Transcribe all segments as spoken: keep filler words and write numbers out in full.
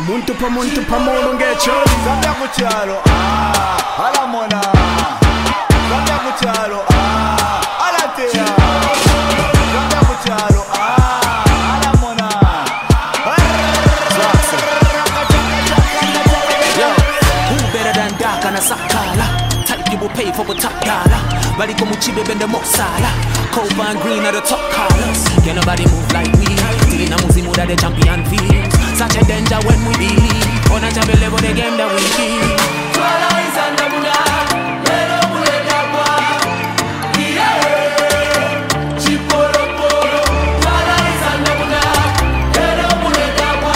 muntu pa muntu pa muntu ngecholi Zambia kuchalo ah alamona Zambia kuchalo ah alatea Zambia kuchalo ah alamona Yo, who better than dark and a sakala? Type you will pay for a top dollar. Body come chibe bende mosala. Cobra and green are the top colors. Can nobody move like we? Till in a muzimu that the champion feels. Such a danger when we leave. On a champion level the game that we keep. Twala is under muna. Lelo mule kapwa. Yeah. Chiporo poro. Twala is under muna. Lelo mule kapwa.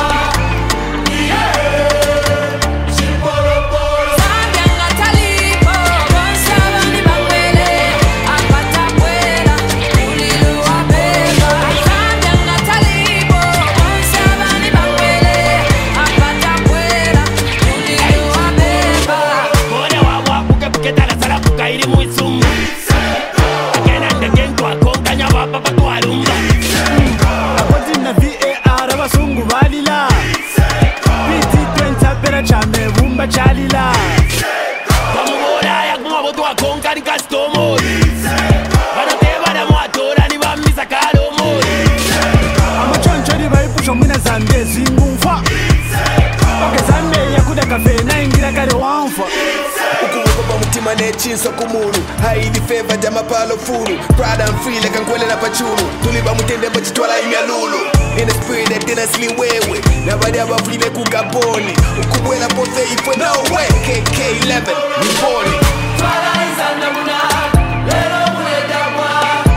Yeah. Chiporo poro. Zambia ngatalipo. Konsaba ni bangwele. Apata kwela. Ulilu wabeba. Zambia ngatalipo. Konsaba ni bangwele. Apata kwela. Ulilu wabeba. Kone wawa buke buke tala sala buka ili muisumu. Agena ndegen kwa konganya wapa patu alumba. Akoti na V A R abasungu balila P T twenty apera chame bumba chalila Bamubora ya kumwa botu wa konga ni kastomori. Banateba na mwatora ni bamisa kalomori. Amachonchori baipusha mwina Zambia zingumfa Oke Zambia yakuda kafe na ingira kare wanfa ukuvuka mutima nechinso kumunu haili favor jama palo fulu proud and free like ngwele na pachulu tuliba mutende bachitwala imyalulu in the spirit that didn't sleep wewe na badi abafile kugaboni ukubwela pose ifwe no way K K eleven we born it. Twala is under muna. Lelo mule dabwa.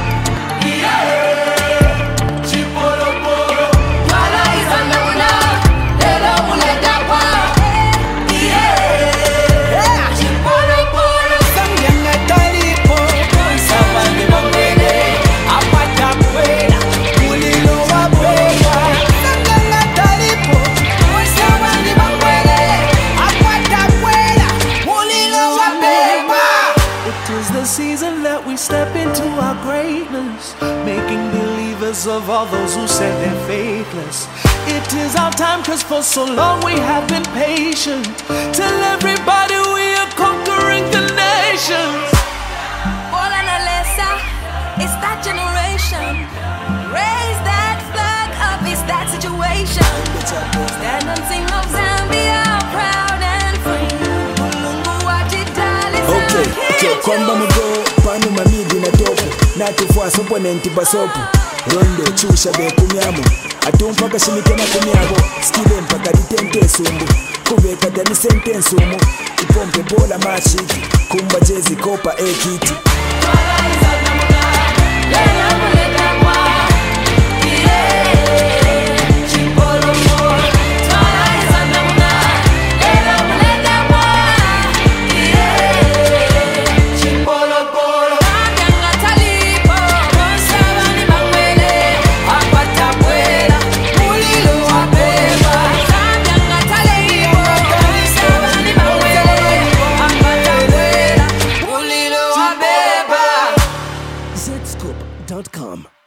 Yeah. Chiporo poro. Twala is under muna. Lelo mule dabwa. Yeah. Chiporo poro. Zambia ngatalipo Konsaba ni bangwele Apata kwela Ulilu wabeba Zambia ngatalipo Konsaba ni bangwele Apata kwela Ulilu wabeba. It is the season that we step into our greatness, making believers of all those who said they're faithless. It is our time, cause for so long we have been patient. Tell everybody we are conquering the nations. Bola na lesa, it's that generation. Raise that flag up, it's that situation. Stand and sing of Zambia, proud and free. Mulungu wajidali Okay, okay, kwamba mugo panu mamidi na topu natufua sopo nenti basopu rondo chusha be kunyamu atumpaka shimike na kunyabo skile mpaka ditente sumbu kubeka dani sente sumu ipompe bola mashiki kumba jezi kopa ekiti Twala is under muna. Lelo mule dabwa. Yeah. Chiporo poro. Twala is under muna. Lelo mule dabwa. Yeah. Chiporo poro. Zambia ngatalipo. Konsaba ni bangwele. Apata kwela. Ulilu wabeba. Zambia ngatalipo. Konsaba ni bangwele. Apata kwela. Ulilu wabeba. zscoop dot com